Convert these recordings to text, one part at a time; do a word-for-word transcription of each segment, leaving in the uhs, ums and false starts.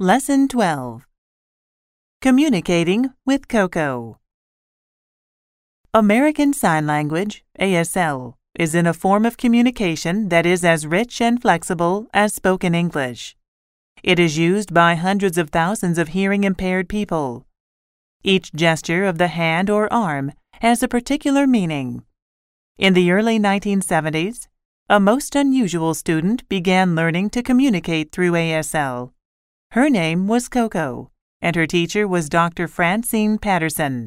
Lesson twelve. Communicating with Coco. American Sign Language, A S L, is in a form of communication that is as rich and flexible as spoken English. It is used by hundreds of thousands of hearing-impaired people. Each gesture of the hand or arm has a particular meaning. In the early nineteen seventies, a most unusual student began learning to communicate through A S L. Her name was Coco, and her teacher was Doctor Francine Patterson.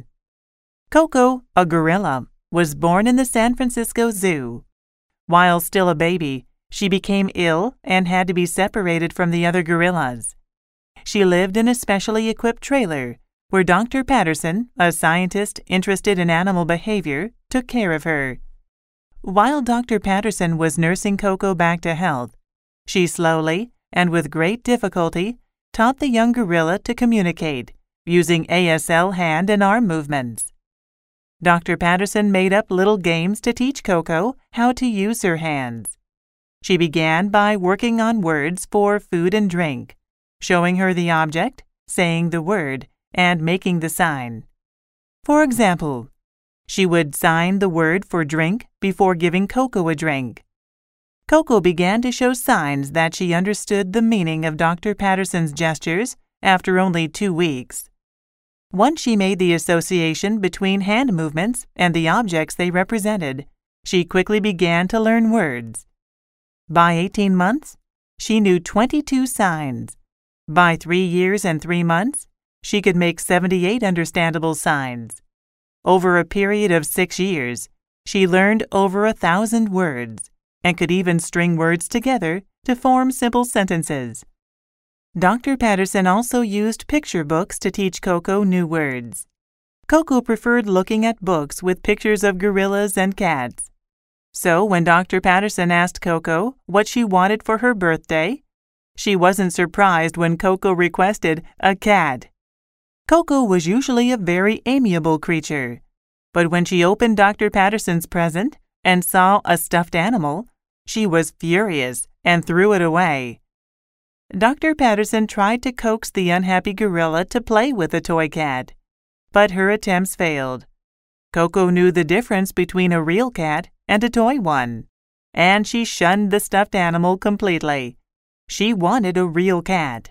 Coco, a gorilla, was born in the San Francisco Zoo. While still a baby, she became ill and had to be separated from the other gorillas. She lived in a specially equipped trailer where Doctor Patterson, a scientist interested in animal behavior, took care of her. While Doctor Patterson was nursing Coco back to health, she slowly and with great difficulty taught the young gorilla to communicate using A S L hand and arm movements. Doctor Patterson made up little games to teach Coco how to use her hands. She began by working on words for food and drink, showing her the object, saying the word, and making the sign. For example, she would sign the word for drink before giving Coco a drink. Coco began to show signs that she understood the meaning of Doctor Patterson's gestures after only two weeks. Once she made the association between hand movements and the objects they represented, she quickly began to learn words. By eighteen months, she knew twenty-two signs. By three years and three months, she could make seventy-eight understandable signs. Over a period of six years, she learned over a thousand words and could even string words together to form simple sentences. Doctor Patterson also used picture books to teach Coco new words. Coco preferred looking at books with pictures of gorillas and cats. So when Doctor Patterson asked Coco what she wanted for her birthday, she wasn't surprised when Coco requested a cat. Coco was usually a very amiable creature, but when she opened Doctor Patterson's present and saw a stuffed animal, she was furious and threw it away. Doctor Patterson tried to coax the unhappy gorilla to play with the toy cat, but her attempts failed. Coco knew the difference between a real cat and a toy one, and she shunned the stuffed animal completely. She wanted a real cat.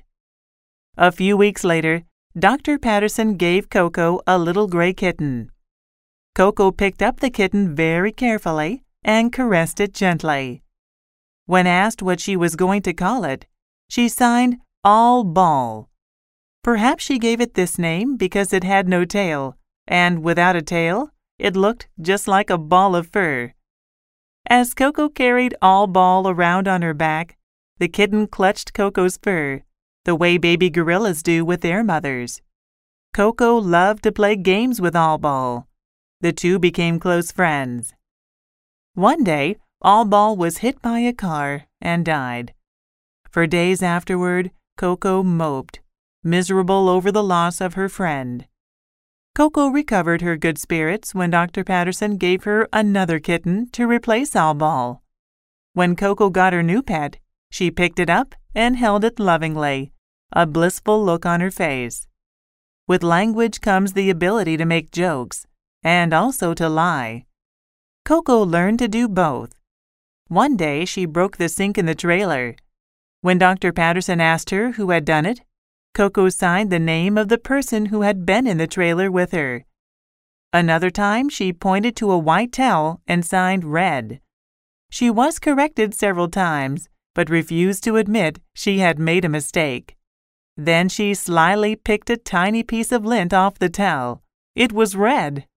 A few weeks later, Doctor Patterson gave Coco a little gray kitten. Coco picked up the kitten very carefully and caressed it gently. When asked what she was going to call it, she signed All Ball. Perhaps she gave it this name because it had no tail, and without a tail, it looked just like a ball of fur. As Coco carried All Ball around on her back, the kitten clutched Coco's fur, the way baby gorillas do with their mothers. Coco loved to play games with All Ball. The two became close friends. One day, All Ball was hit by a car and died. For days afterward, Coco moped, miserable over the loss of her friend. Coco recovered her good spirits when Doctor Patterson gave her another kitten to replace All Ball. When Coco got her new pet, she picked it up and held it lovingly, a blissful look on her face. With language comes the ability to make jokes and also to lie. Coco learned to do both. One day she broke the sink in the trailer. When Doctor Patterson asked her who had done it, Coco signed the name of the person who had been in the trailer with her. Another time she pointed to a white towel and signed red. She was corrected several times, but refused to admit she had made a mistake. Then she slyly picked a tiny piece of lint off the towel. It was red.